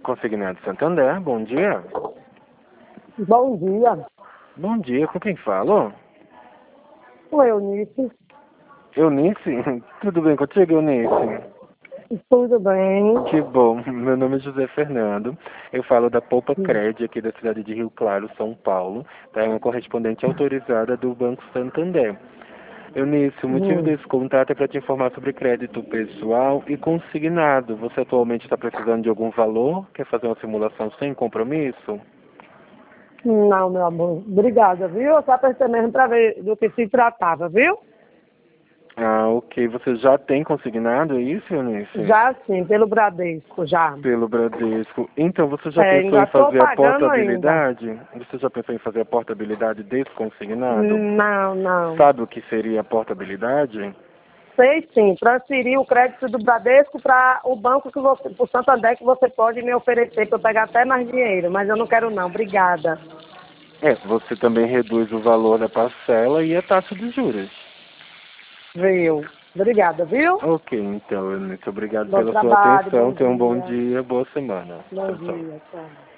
Consignado Santander, bom dia. Bom dia. Bom dia, com quem falo? Oi, Eunice. Eunice? Tudo bem contigo, Eunice? Tudo bem? Que bom, meu nome é José Fernando, eu falo da Poupa Sim. Cred aqui da cidade de Rio Claro, São Paulo, tá? É uma correspondente autorizada do Banco Santander. Eunice, o motivo Hum. desse contato é para te informar sobre crédito pessoal e consignado. Você atualmente está precisando de algum valor? Quer fazer uma simulação sem compromisso? Não, meu amor. Obrigada, viu? Eu só apertei mesmo para ver do que se tratava, viu? Ah, ok. Você já tem consignado, é isso, Eunice? Já sim, pelo Bradesco, já. Pelo Bradesco. Então, você já pensou Ainda em estou fazer a pagando ainda. portabilidade? Você já pensou em fazer a portabilidade desse consignado? Não, não. Sabe o que seria a portabilidade? Sei sim, transferir o crédito do Bradesco para o banco que você, para o Santander, que você pode me oferecer para eu pegar até mais dinheiro, mas eu não quero não, obrigada. É, você também reduz o valor da parcela e a taxa de juros. Viu? Obrigada, viu? Ok, então, Eunice, obrigado Bom pela sua trabalho, bom atenção. Tenha um bom dia. dia, boa semana. Bom Tchau, tchau. dia, tchau.